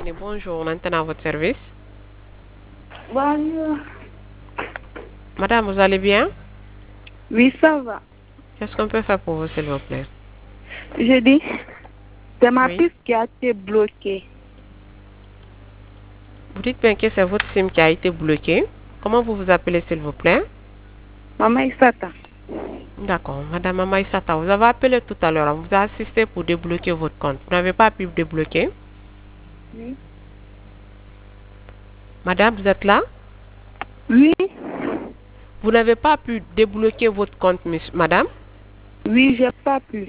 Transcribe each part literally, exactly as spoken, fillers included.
Télé, bonjour, maintenant à votre service. Bonjour. Madame, vous allez bien? Oui, ça va. Qu'est-ce qu'on peut faire pour vous, s'il vous plaît? Je dis, c'est ma Oui. puce qui a été bloquée. Vous dites bien que c'est votre SIM qui a été bloqué. Comment vous vous appelez, s'il vous plaît? Maman Isata. D'accord. Madame Amaïsata, vous avez appelé tout à l'heure. On vous a assisté pour débloquer votre compte. Vous n'avez pas pu débloquer? Oui. Madame, vous êtes là? Oui. Vous n'avez pas pu débloquer votre compte, miss- madame? Oui, j'ai pas pu.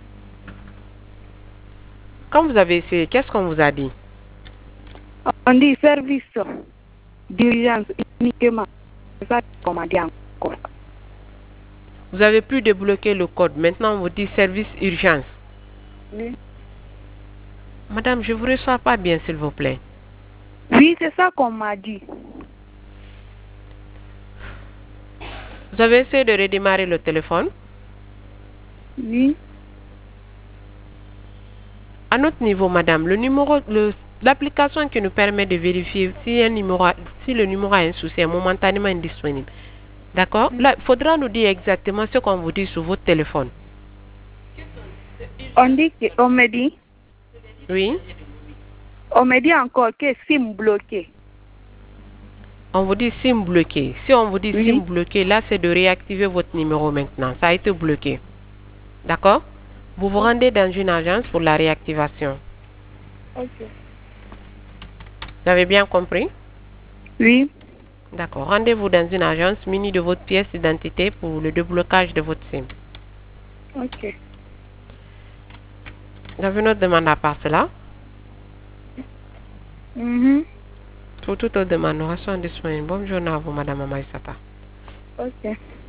Quand vous avez essayé, qu'est-ce qu'on vous a dit? On dit service d'urgence uniquement. C'est ça qu'on m'a dit encore. Vous avez pu débloquer le code. Maintenant, on vous dit service urgence. Oui. Madame, je ne vous reçois pas bien, s'il vous plaît. Oui, c'est ça qu'on m'a dit. Vous avez essayé de redémarrer le téléphone? Oui. À notre niveau, madame, le numéro, le, l'application qui nous permet de vérifier si, un numéro, a- si le numéro a un souci est momentanément indisponible. D'accord? Là, il faudra nous dire exactement ce qu'on vous dit sur votre téléphone. On dit que, on me dit, Oui? on me dit encore que SIM bloqué. On vous dit SIM bloqué. Si on vous dit Oui. SIM bloqué, là, c'est de réactiver votre numéro maintenant. Ça a été bloqué. D'accord? Vous vous rendez dans une agence pour la réactivation. Ok. Vous avez bien compris? Oui. D'accord. Rendez-vous dans une agence munie de votre pièce d'identité pour le déblocage de votre SIM. Ok. Vous avez une autre demande à part cela? Mhm. Pour toute autre demande, nous restons disponibles. Bonne journée à vous, Madame Amaïsata. Ok.